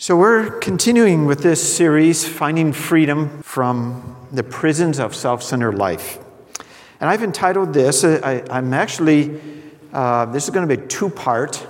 So we're continuing with this series, Finding Freedom from the Prisons of Self-Centered Life. And I've entitled this, this is going to be a two-part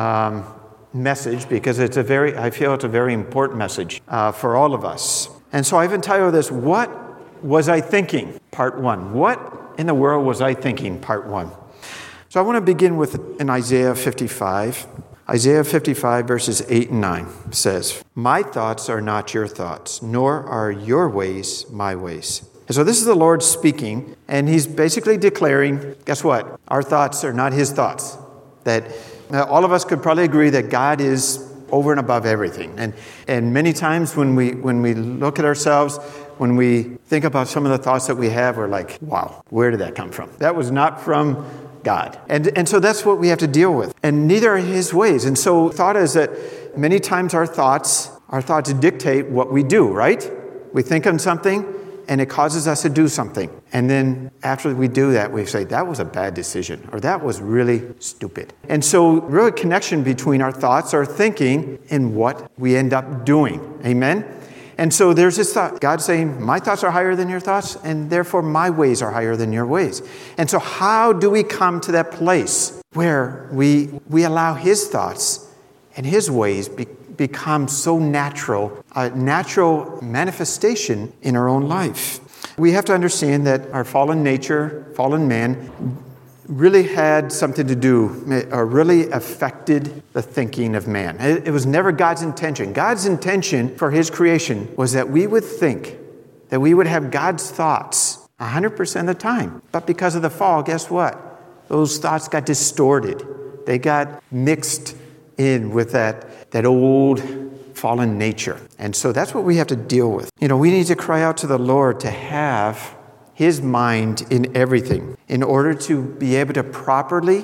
message because I feel it's a very important message for all of us. And so I've entitled this, What Was I Thinking? Part 1. What in the world was I thinking? Part 1. So I want to begin with in Isaiah 55. Isaiah 55 verses 8 and 9 says, "My thoughts are not your thoughts, nor are your ways my ways." And so this is the Lord speaking, and he's basically declaring, guess what? Our thoughts are not his thoughts. That all of us could probably agree that God is over and above everything. And many times when we look at ourselves, when we think about some of the thoughts that we have, we're like, wow, where did that come from? That was not from God. And so that's what we have to deal with. And neither are his ways. And so thought is that many times our thoughts dictate what we do, right? We think on something and it causes us to do something. And then after we do that, we say, that was a bad decision, or that was really stupid. And so really connection between our thoughts, our thinking, and what we end up doing. Amen? And so there's this thought, God saying, my thoughts are higher than your thoughts, and therefore my ways are higher than your ways. And so how do we come to that place where we allow his thoughts and his ways become so natural, a natural manifestation in our own life? We have to understand that our fallen nature, fallen man, really had something to do, or really affected the thinking of man. It was never God's intention. God's intention for his creation was that we would think, that we would have God's thoughts 100% of the time. But because of the fall, guess what? Those thoughts got distorted. They got mixed in with that old fallen nature. And so that's what we have to deal with. We need to cry out to the Lord to have his mind in everything in order to be able to properly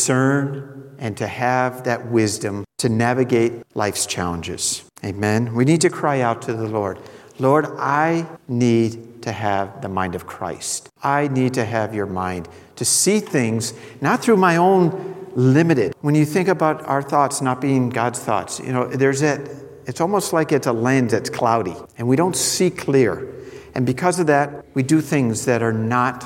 discern and to have that wisdom to navigate life's challenges. Amen. We need to cry out to the Lord. Lord, I need to have the mind of Christ. I need to have your mind to see things not through my own limited. When you think about our thoughts not being God's thoughts, it's almost like it's a lens that's cloudy and we don't see clear. And because of that, we do things that are not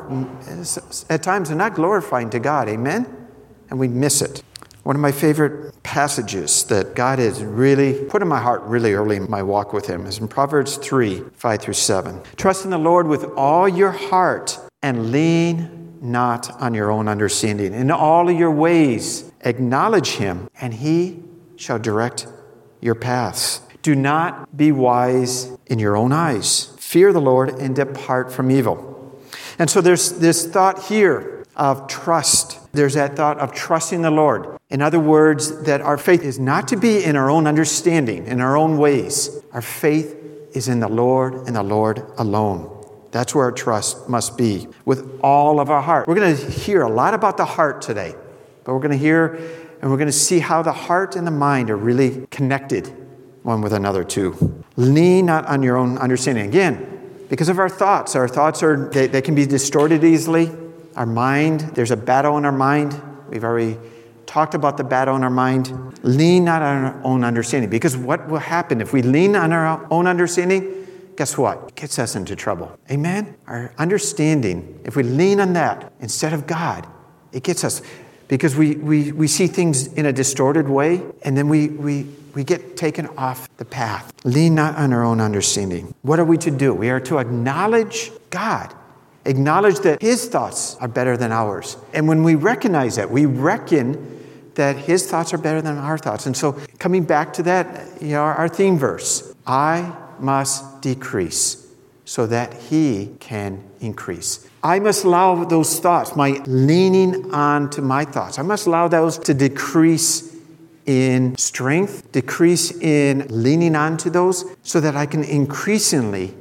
at times they're not glorifying to God. Amen? And we miss it. One of my favorite passages that God has really put in my heart really early in my walk with him is in Proverbs 3, 5 through 7. Trust in the Lord with all your heart and lean not on your own understanding. In all of your ways, acknowledge him, and he shall direct your paths. Do not be wise in your own eyes. Fear the Lord and depart from evil. And so there's this thought here of trust. There's that thought of trusting the Lord. In other words, that our faith is not to be in our own understanding, in our own ways. Our faith is in the Lord and the Lord alone. That's where our trust must be, with all of our heart. We're going to hear a lot about the heart today, but we're going to hear and we're going to see how the heart and the mind are really connected one with another too. Lean not on your own understanding. Again, because of our thoughts they can be distorted easily. Our mind, there's a battle in our mind. We've already talked about the battle in our mind. Lean not on our own understanding. Because what will happen if we lean on our own understanding? Guess what? It gets us into trouble. Amen? Our understanding, if we lean on that instead of God, it gets us, because we see things in a distorted way, and then we get taken off the path. Lean not on our own understanding. What are we to do? We are to acknowledge God. Acknowledge that his thoughts are better than ours. And when we recognize that, we reckon that his thoughts are better than our thoughts. And so coming back to that, our theme verse, I must decrease so that he can increase. I must allow those thoughts, my leaning on to my thoughts, I must allow those to decrease in strength, decrease in leaning on to those, so that I can increasingly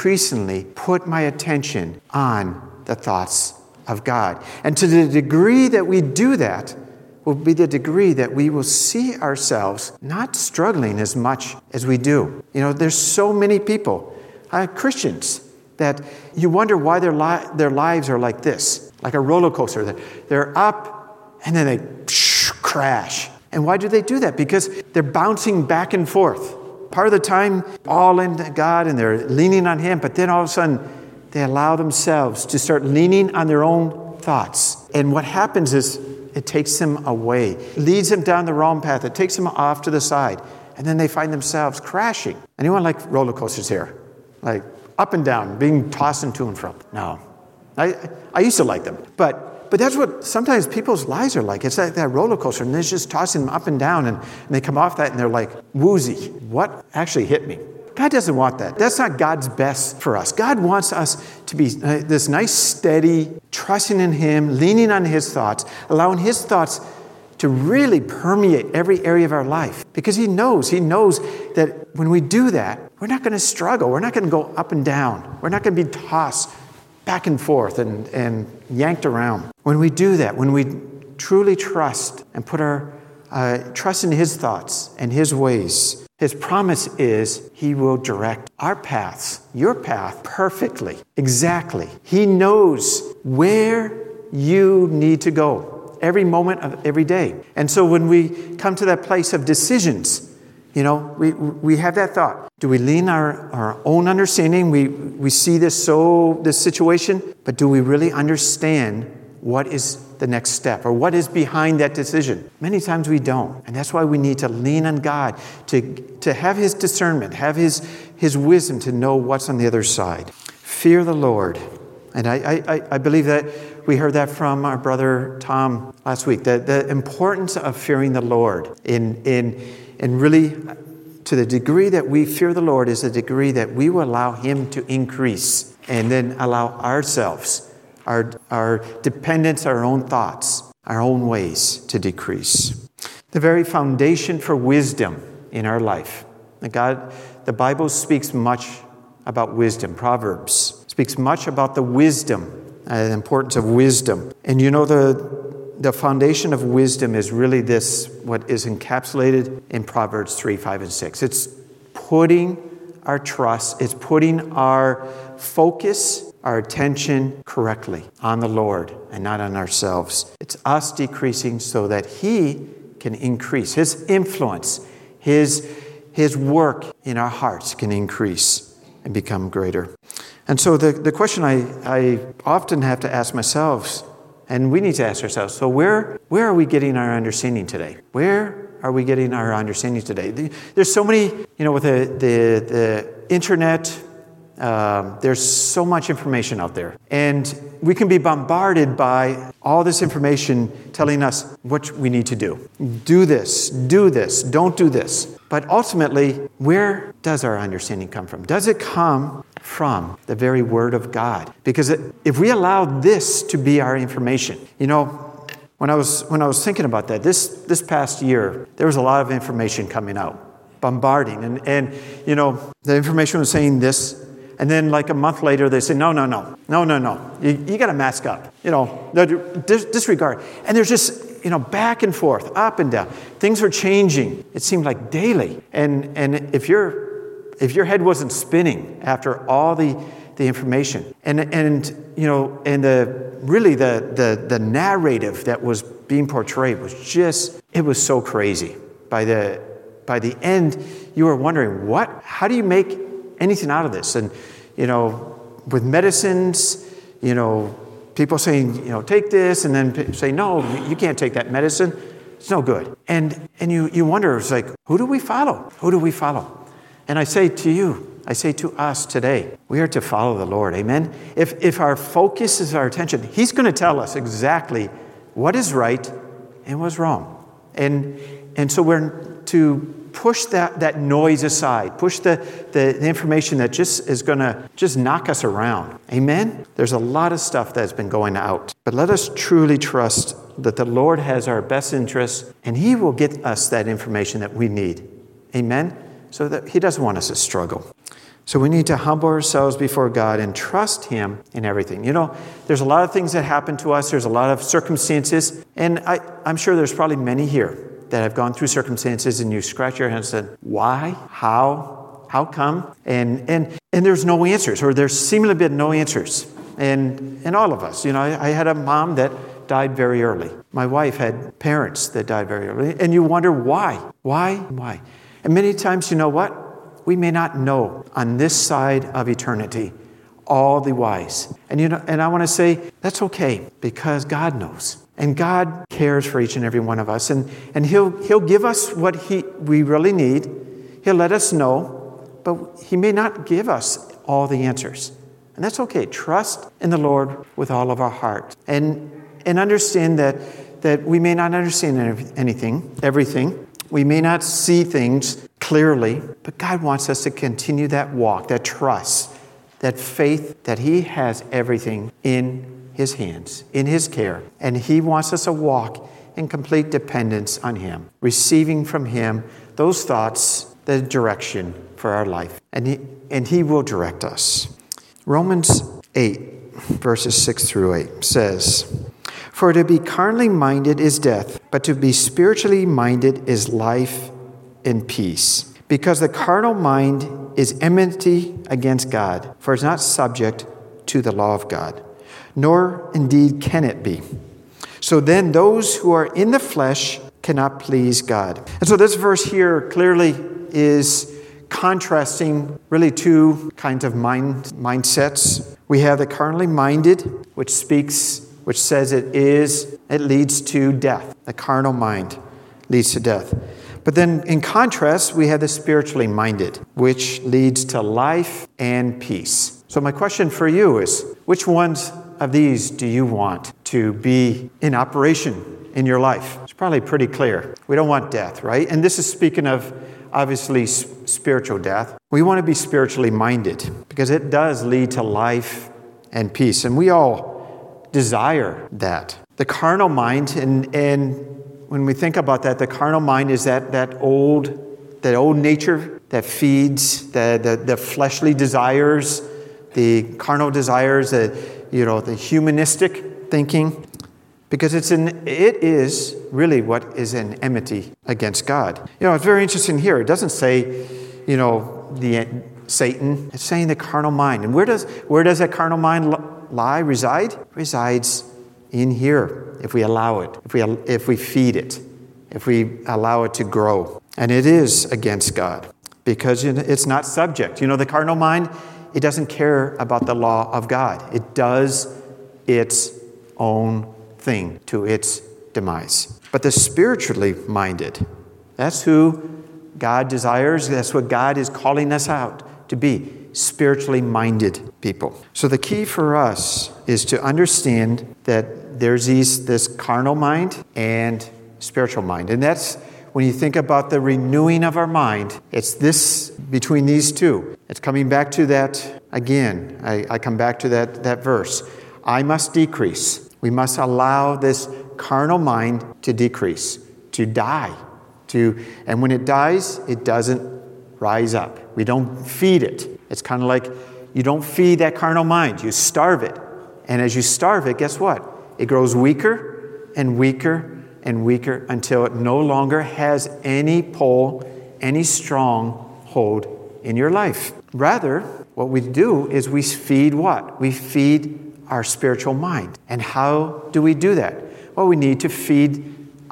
put my attention on the thoughts of God. And to the degree that we do that, will be the degree that we will see ourselves not struggling as much as we do. There's so many people, Christians, that you wonder why their lives are like this, like a roller coaster. They're up and then they crash. And why do they do that? Because they're bouncing back and forth. Part of the time, all into God and they're leaning on Him, but then all of a sudden, they allow themselves to start leaning on their own thoughts. And what happens is it takes them away, leads them down the wrong path. It takes them off to the side. And then they find themselves crashing. Anyone like roller coasters here? Like up and down, being tossed to and from? No. I used to like them. But that's what sometimes people's lives are like. It's like that roller coaster, and it's just tossing them up and down, and they come off that, and they're like woozy. What actually hit me? God doesn't want that. That's not God's best for us. God wants us to be this nice, steady, trusting in Him, leaning on His thoughts, allowing His thoughts to really permeate every area of our life. Because He knows that when we do that, we're not going to struggle. We're not going to go up and down. We're not going to be tossed back and forth and yanked around. When we do that, when we truly trust and put our trust in His thoughts and His ways, His promise is He will direct our paths, your path, perfectly, exactly. He knows where you need to go every moment of every day. And so when we come to that place of decisions, we have that thought. Do we lean our own understanding? We see this situation, but do we really understand what is the next step or what is behind that decision? Many times we don't. And that's why we need to lean on God to have His discernment, have His wisdom to know what's on the other side. Fear the Lord. And I believe that we heard that from our brother Tom last week, the importance of fearing the Lord and really, to the degree that we fear the Lord is the degree that we will allow Him to increase and then allow ourselves, our dependence, our own thoughts, our own ways to decrease. The very foundation for wisdom in our life. The Bible speaks much about wisdom. Proverbs speaks much about the wisdom, the importance of wisdom. And the foundation of wisdom is really this, what is encapsulated in Proverbs 3, 5, and 6. It's putting our trust, it's putting our focus, our attention correctly on the Lord and not on ourselves. It's us decreasing so that He can increase. His influence, His work in our hearts can increase and become greater. And so the question I often have to ask myself, and we need to ask ourselves, so where are we getting our understanding today? Where are we getting our understanding today? There's so many, with the internet, there's so much information out there. And we can be bombarded by all this information telling us what we need to do. Do this, don't do this. But ultimately, where does our understanding come from? Does it come from the very Word of God? Because if we allow this to be our information, when I was thinking about that, this past year, there was a lot of information coming out, bombarding, and the information was saying this, and then like a month later, they say, no, you got to mask up, disregard, and there's just back and forth, up and down. Things are changing. It seemed like daily, and if your head wasn't spinning after all the information, and the narrative that was being portrayed was it was so crazy. By the end, you were wondering, how do you make anything out of this? And with medicines, people saying, take this, and then say, no, you can't take that medicine. It's no good. And you wonder, it's like, who do we follow? Who do we follow? And I say to us today, we are to follow the Lord. Amen? If our focus is our attention, He's going to tell us exactly what is right and what's wrong. And so we're to push that noise aside, push the information that just is going to just knock us around. Amen? There's a lot of stuff that's been going out. But let us truly trust that the Lord has our best interests, and He will get us that information that we need. Amen? So that He doesn't want us to struggle. So we need to humble ourselves before God and trust Him in everything. There's a lot of things that happen to us. There's a lot of circumstances. And I'm sure there's probably many here that have gone through circumstances and you scratch your head and said, why? How come? And there's no answers, or there seem to be no answers. And all of us, I had a mom that died very early. My wife had parents that died very early. And you wonder why? Why? And many times, you know what? We may not know on this side of eternity all the whys. And I want to say that's okay, because God knows. And God cares for each and every one of us. And He'll give us what we really need. He'll let us know, but He may not give us all the answers. And that's okay. Trust in the Lord with all of our heart. And understand that we may not understand everything. We may not see things clearly, but God wants us to continue that walk, that trust, that faith that He has everything in His hands, in His care. And He wants us to walk in complete dependence on Him, receiving from Him those thoughts, the direction for our life. And He will direct us. Romans 8, verses 6 through 8 says, "For to be carnally minded is death, but to be spiritually minded is life and peace. Because the carnal mind is enmity against God, for it is not subject to the law of God, nor indeed can it be. So then those who are in the flesh cannot please God." And so this verse here clearly is contrasting really two kinds of mindsets. We have the carnally minded, which says it leads to death. The carnal mind leads to death. But then in contrast, we have the spiritually minded, which leads to life and peace. So my question for you is, which ones of these do you want to be in operation in your life? It's probably pretty clear. We don't want death, right? And this is speaking of, obviously, spiritual death. We want to be spiritually minded because it does lead to life and peace. And we all desire that. The carnal mind, and when we think about that, the carnal mind is that old nature that feeds the fleshly desires, the carnal desires, the humanistic thinking, because it is really what is an enmity against God. It's very interesting here. It doesn't say, Satan. It's saying the carnal mind. And where does that carnal mind reside? It resides in here. If we allow it, if we feed it, if we allow it to grow. And it is against God because it's not subject. The carnal mind, it doesn't care about the law of God. It does its own thing to its demise. But the spiritually minded, that's who God desires. That's what God is calling us out to be, spiritually minded people. So the key for us is to understand that there's this carnal mind and spiritual mind. And that's when you think about the renewing of our mind, it's this between these two. It's coming back to that again. I come back to that verse. I must decrease. We must allow this carnal mind to decrease, to die. And when it dies, it doesn't rise up. We don't feed it. It's kind of like you don't feed that carnal mind. You starve it. And as you starve it, guess what? It grows weaker and weaker and weaker until it no longer has any pull, any strong hold in your life. Rather, what we do is we feed what? We feed our spiritual mind. And how do we do that? Well, we need to feed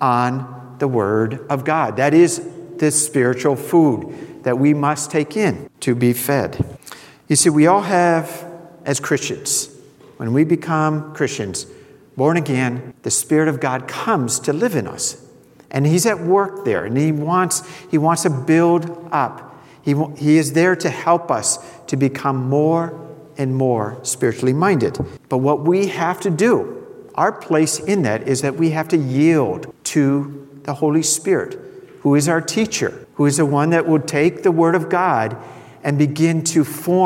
on the Word of God. That is this spiritual food that we must take in to be fed. You see, we all have, as Christians, when we become Christians, born again, the Spirit of God comes to live in us. And He's at work there. And He wants to build up. He is there to help us to become more and more spiritually minded. But what we have to do, our place in that, is that we have to yield to the Holy Spirit, who is our teacher, who is the one that will take the Word of God and begin to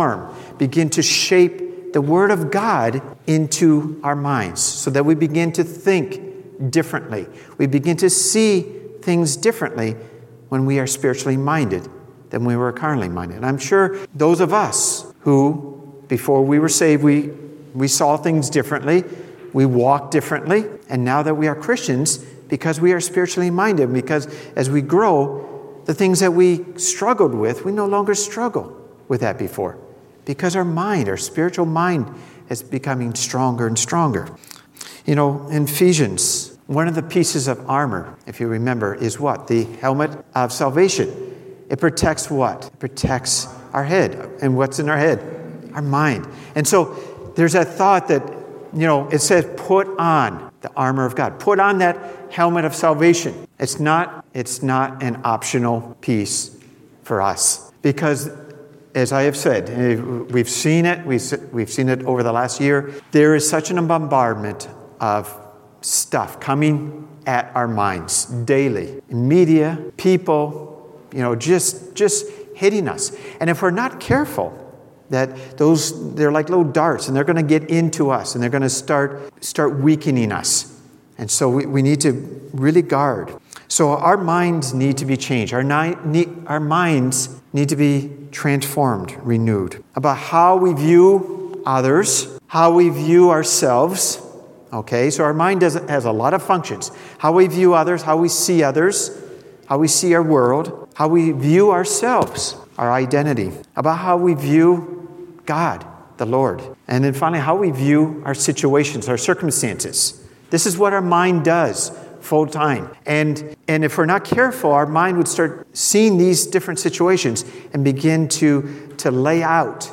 shape the Word of God into our minds so that we begin to think differently. We begin to see things differently when we are spiritually minded than we were carnally minded. And I'm sure those of us who, before we were saved, we saw things differently, we walked differently, and now that we are Christians, because we are spiritually minded, because as we grow, the things that we struggled with, we no longer struggle with that before. Because our spiritual mind is becoming stronger and stronger. In Ephesians, one of the pieces of armor, if you remember, is what? The helmet of salvation. It protects what? It protects our head. And what's in our head? Our mind. And so there's that thought that, it says put on the armor of God. Put on that helmet of salvation. It's not an optional piece for us. Because, as I have said, we've seen it. We've seen it over the last year. There is such an bombardment of stuff coming at our minds daily. Media, people, just hitting us. And if we're not careful, they're like little darts, and they're going to get into us, and they're going to start weakening us. And so we need to really guard. So our minds need to be changed. Our minds need to be transformed, renewed, about how we view others, how we view ourselves. Okay, so our mind has a lot of functions. How we view others, how we see our world, how we view ourselves, our identity, about how we view God, the Lord. And then finally, how we view our situations, our circumstances. This is what our mind does full time. And if we're not careful, our mind would start seeing these different situations and begin to lay out.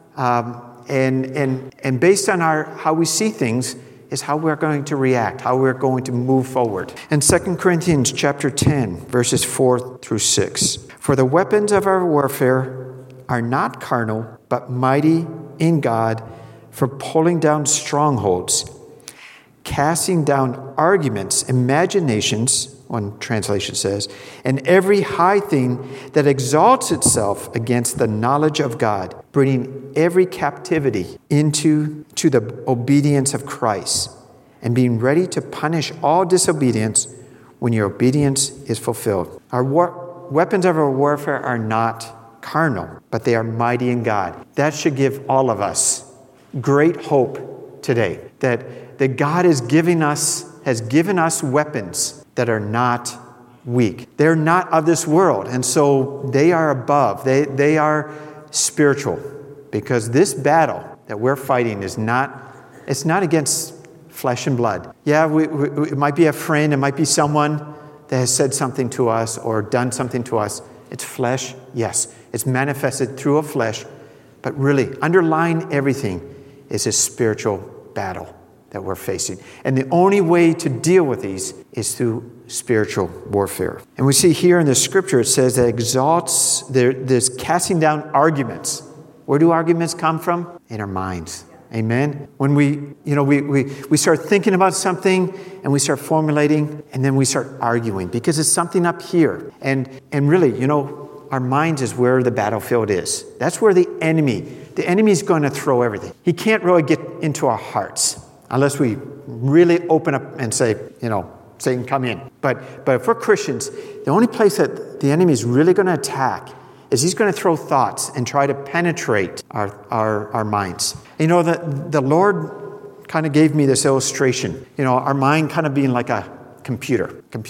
And based on how we see things is how we're going to react, how we're going to move forward. In 2 Corinthians chapter 10, verses 4 through 6, for the weapons of our warfare are not carnal, but mighty in God for pulling down strongholds, casting down arguments, imaginations, one translation says, and every high thing that exalts itself against the knowledge of God, bringing every captivity into the obedience of Christ, and being ready to punish all disobedience when your obedience is fulfilled. Our weapons of our warfare are not carnal, but they are mighty in God. That should give all of us great hope today, that God has given us weapons that are not weak. They're not of this world, and so they are above. They are spiritual, because this battle that we're fighting it's not against flesh and blood. Yeah, it might be a friend, it might be someone that has said something to us or done something to us. It's flesh, yes. It's manifested through a flesh, but really, underlying everything is a spiritual battle that we're facing. And the only way to deal with these is through spiritual warfare. And we see here in the scripture, it says that there's casting down arguments. Where do arguments come from? In our minds. Amen. When we start thinking about something and we start formulating and then we start arguing because it's something up here. And really, our minds is where the battlefield is. That's where the enemy's going to throw everything. He can't really get into our hearts unless we really open up and say, Satan, come in. But if we're Christians, the only place that the enemy is really going to attack is he's going to throw thoughts and try to penetrate our minds. The Lord kind of gave me this illustration. Our mind kind of being like a computer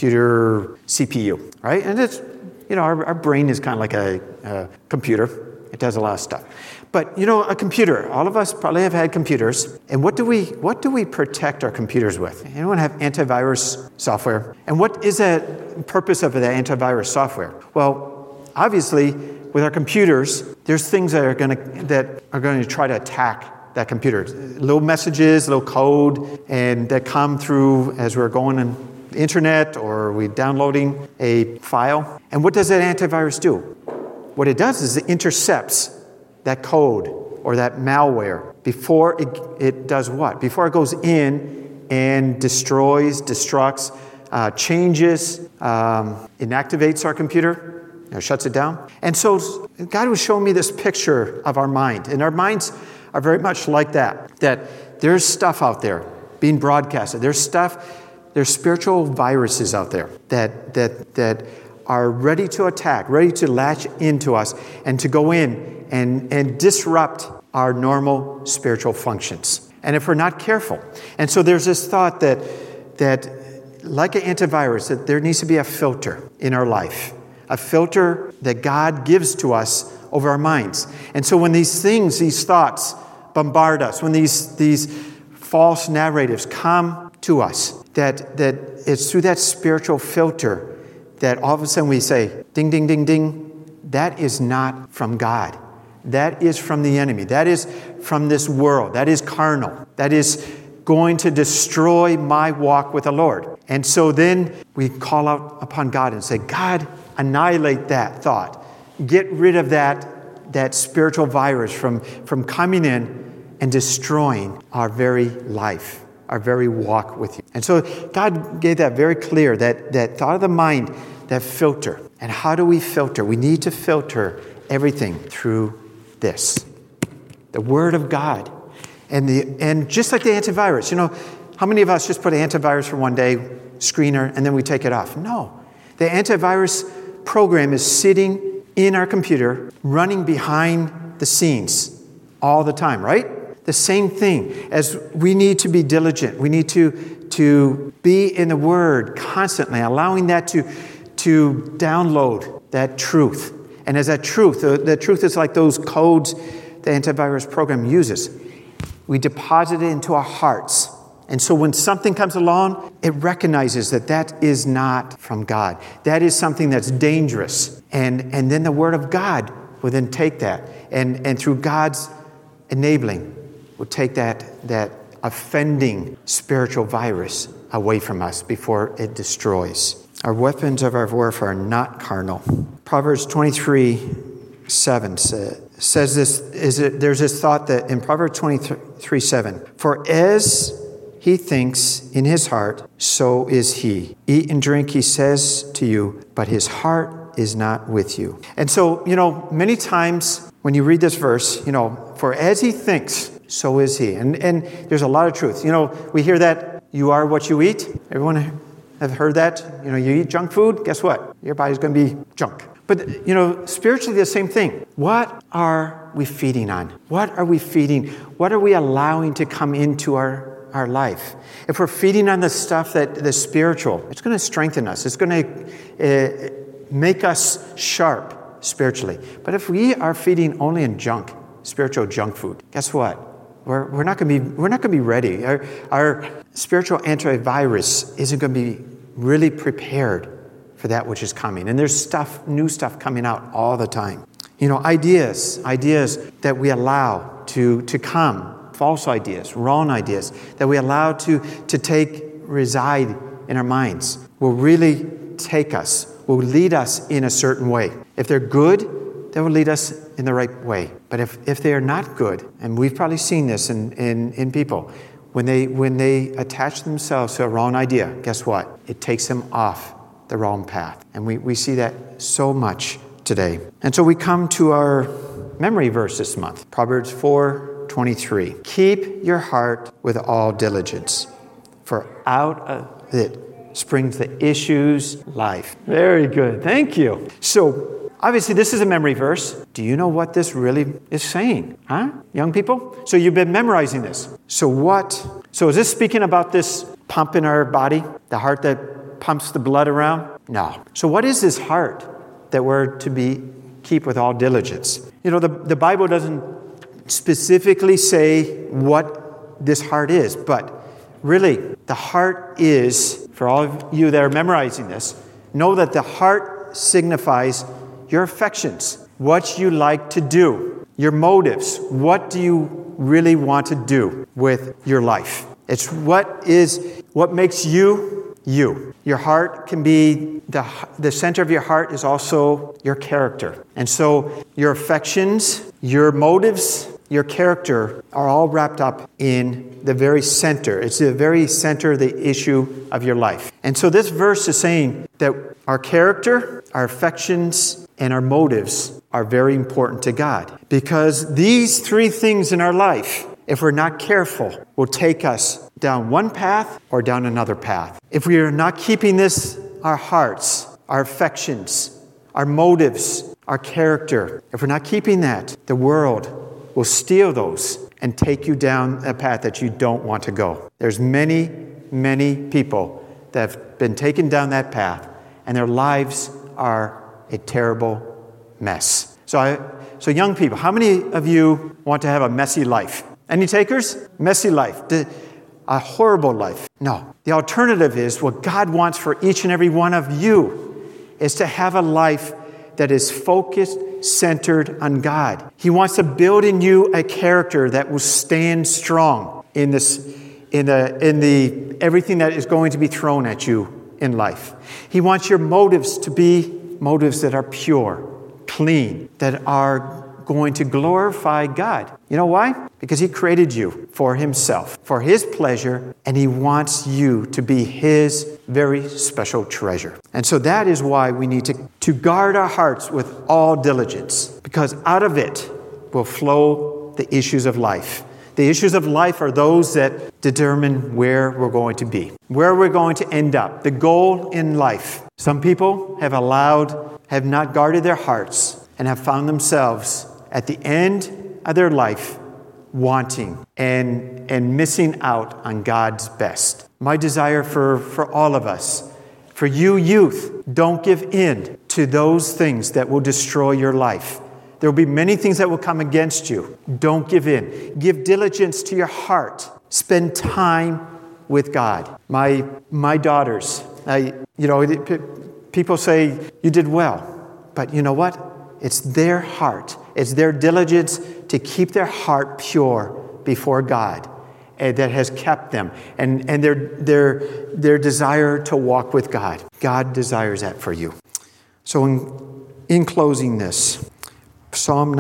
CPU, right? And it's, our brain is kind of like a computer. It does a lot of stuff. But, a computer, all of us probably have had computers. And what do we protect our computers with? Anyone have antivirus software? And what is the purpose of that antivirus software? Well, obviously, with our computers, there's things that are going to try to attack that computer. Little messages, little code, and that come through as we're going on the internet or we're downloading a file. And what does that antivirus do? What it does is it intercepts that code or that malware before it does what? Before it goes in and destructs, changes, inactivates our computer, shuts it down. And so God was showing me this picture of our mind. And our minds are very much like that there's stuff out there being broadcasted. There's spiritual viruses out there that are ready to attack, ready to latch into us and to go in and disrupt our normal spiritual functions. And if we're not careful. And so there's this thought that like an antivirus, that there needs to be a filter in our life. A filter that God gives to us over our minds. And so when these thoughts bombard us, when these false narratives come to us, that it's through that spiritual filter that all of a sudden we say, ding, ding, ding, ding, that is not from God. That is from the enemy. That is from this world. That is carnal. That is going to destroy my walk with the Lord. And so then we call out upon God and say, God, annihilate that thought. Get rid of that spiritual virus from coming in and destroying our very life, our very walk with you. And so God gave that very clear, that thought of the mind, that filter. And how do we filter? We need to filter everything through this, the Word of God. And just like the antivirus, how many of us just put an antivirus for one day, screener, and then we take it off? No. The antivirus program is sitting in our computer, running behind the scenes all the time, right? The same thing as we need to be diligent. We need to be in the Word constantly, allowing that to download that truth. And as that truth, the truth is like those codes the antivirus program uses. We deposit it into our hearts. And so when something comes along, it recognizes that is not from God. That is something that's dangerous. And then the Word of God will then take that. And through God's enabling, will take that offending spiritual virus away from us before it destroys. Our weapons of our warfare are not carnal. Proverbs 23:7 says this. There's this thought that in Proverbs 23:7, for as he thinks in his heart, so is he. Eat and drink, he says to you, but his heart is not with you. And so, many times when you read this verse, for as he thinks, so is he. And there's a lot of truth. We hear that you are what you eat. Everyone have heard that? You eat junk food, guess what? Your body's going to be junk. But, spiritually the same thing. What are we feeding on? What are we feeding? What are we allowing to come into our life? If we're feeding on the stuff the spiritual, it's going to strengthen us. It's going to make us sharp spiritually. But if we are feeding only in spiritual junk food, guess what? We're not going to be ready. Our spiritual antivirus isn't going to be really prepared for that which is coming. And there's new stuff coming out all the time. Ideas that we allow to come, false ideas, wrong ideas, that we allow to reside in our minds will really will lead us in a certain way. If they're good, they will lead us in the right way. But if they are not good, and we've probably seen this in people, when they attach themselves to a wrong idea, guess what? It takes them off the wrong path. And we see that so much today. And so we come to our memory verse this month, Proverbs 4:23. Keep your heart with all diligence, for out of it springs the issues life. Very good. Thank you. So obviously this is a memory verse. Do you know what this really is saying? Huh? Young people? So you've been memorizing this. So is this speaking about this pump in our body? The heart that pumps the blood around? No. So what is this heart that we're to keep with all diligence? The Bible doesn't specifically say what this heart is, but really the heart is, for all of you that are memorizing this, know that the heart signifies your affections, what you like to do, your motives. What do you really want to do with your life? It's what makes you, you. Your heart can be, the center of your heart is also your character. And so your affections, your motives, your character are all wrapped up in the very center. It's the very center of the issue of your life. And so this verse is saying that our character, our affections, and our motives are very important to God. Because these three things in our life, if we're not careful, will take us down one path or down another path. If we are not keeping this, our hearts, our affections, our motives, our character, if we're not keeping that, the world will steal those and take you down a path that you don't want to go. There's many, many people that have been taken down that path, and their lives are a terrible mess. So young people, how many of you want to have a messy life? Any takers? Messy life. a horrible life. No. The alternative is what God wants for each and every one of you is to have a life that is focused, centered on God. He wants to build in you a character that will stand strong in everything that is going to be thrown at you in life. He wants your motives to be motives that are pure, clean, that are going to glorify God. You know why? Because He created you for Himself, for His pleasure, and He wants you to be His very special treasure. And so that is why we need to guard our hearts with all diligence, because out of it will flow the issues of life. The issues of life are those that determine where we're going to be, where we're going to end up, the goal in life. Some people have not guarded their hearts and have found themselves at the end of their life wanting and missing out on God's best. My desire for all of us, for you youth, don't give in to those things that will destroy your life. There will be many things that will come against you. Don't give in. Give diligence to your heart. Spend time with God. My daughters, people say you did well, but you know what? It's their heart. It's their diligence to keep their heart pure before God that has kept them, and their desire to walk with God. God desires that for you. So in closing this, Psalm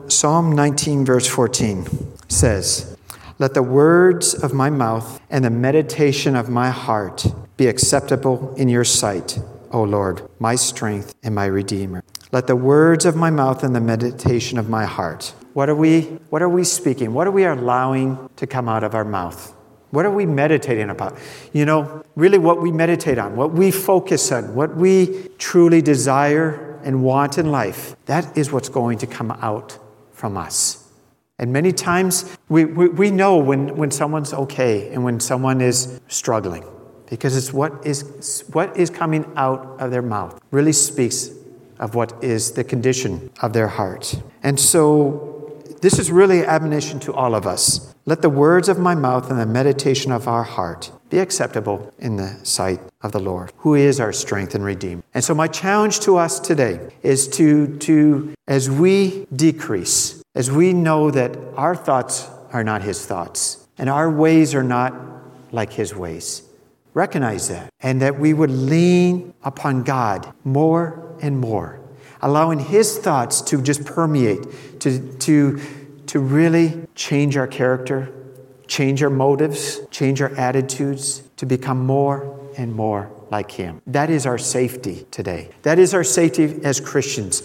19 verse 14 says, "Let the words of my mouth and the meditation of my heart be acceptable in your sight, O Lord, my strength and my Redeemer." Let the words of my mouth and the meditation of my heart. What are we speaking? What are we allowing to come out of our mouth? What are we meditating about? Really what we meditate on, what we focus on, what we truly desire and want in life, that is what's going to come out from us. And many times we know when someone's okay and when someone is struggling, because it's what is coming out of their mouth really speaks of what is the condition of their heart. And so this is really an admonition to all of us. Let the words of my mouth and the meditation of our heart be acceptable in the sight of the Lord, who is our strength and Redeemer. And so my challenge to us today is to as we decrease, as we know that our thoughts are not His thoughts, and our ways are not like His ways, recognize that, and that we would lean upon God more and more, allowing His thoughts to just permeate, to really change our character, change our motives, change our attitudes, to become more and more like Him. That is our safety today. That is our safety as Christians,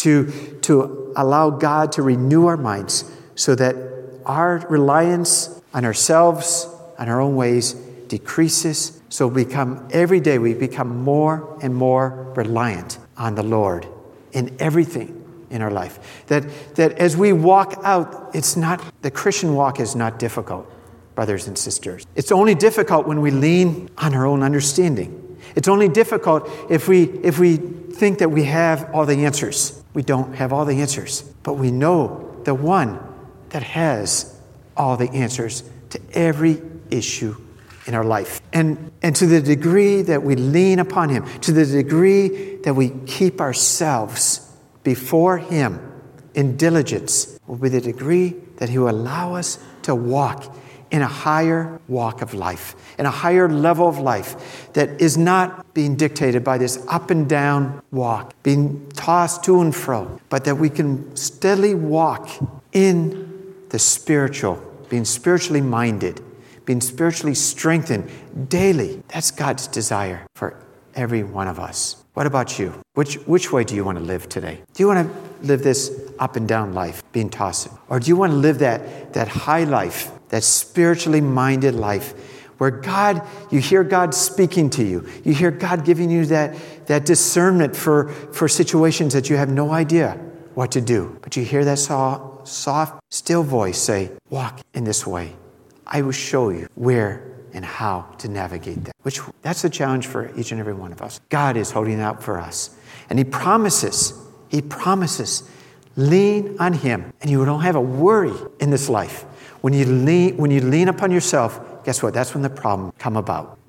to allow God to renew our minds so that our reliance on ourselves, on our own ways, decreases. So every day we become more and more reliant on the Lord in everything in our life. That as we walk out, the Christian walk is not difficult, brothers and sisters. It's only difficult when we lean on our own understanding. It's only difficult if we think that we have all the answers. We don't have all the answers, but we know the one that has all the answers to every issue in our life. And to the degree that we lean upon Him, to the degree that we keep ourselves before Him in diligence, will be the degree that He will allow us to walk in a higher walk of life, in a higher level of life that is not being dictated by this up and down walk, being tossed to and fro, but that we can steadily walk in the spiritual, being spiritually minded, being spiritually strengthened daily. That's God's desire for every one of us. What about you? Which way do you want to live today? Do you want to live this up and down life, being tossed? Or do you want to live that high life, that spiritually minded life, where you hear God speaking to you. You hear God giving you that discernment for situations that you have no idea what to do. But you hear that soft, still voice say, walk in this way. I will show you where and how to navigate that. That's the challenge for each and every one of us. God is holding out for us. And He promises, lean on Him, and you don't have a worry in this life. When you lean upon yourself, guess what? That's when the problem come about.